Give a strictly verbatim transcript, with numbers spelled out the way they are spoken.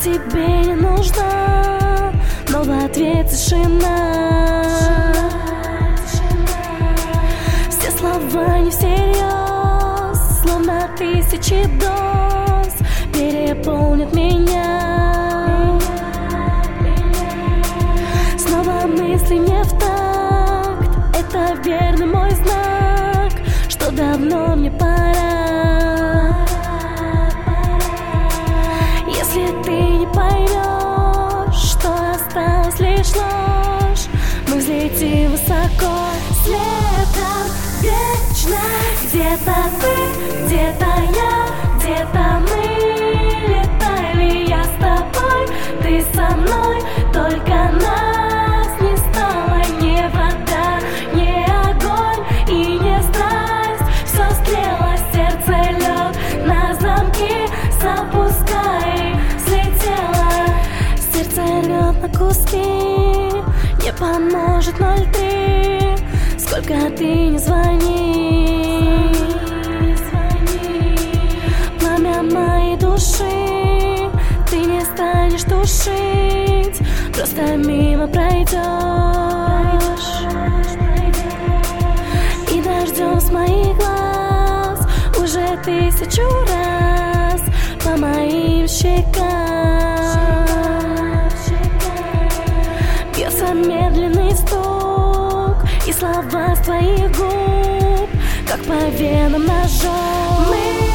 тебе не нужна, но в ответ тишина. Все слова не всерьез, словно тысячи доз переполнят меня. Снова мысли мне в такт, это верный мой знак, что давно мне пора. Если ты не поймешь, что осталось лишь ложь, мы взлетим высоко. Светом вечно где-то ты, где-то я, где-то мы летали. Я с тобой, ты со мной, только нас не стало. Не вода, не огонь и не страсть, все стрело, сердце лед на замки запускай. Слетело, сердце рвет на куски, не поможет ноль три, сколько ты не звони. Пламя моей души ты не станешь тушить, просто мимо пройдешь. И дождем с моих глаз уже тысячу раз по моим щекам бьется медленный стук, и слова с твоих губ, как по венам ножом. Мы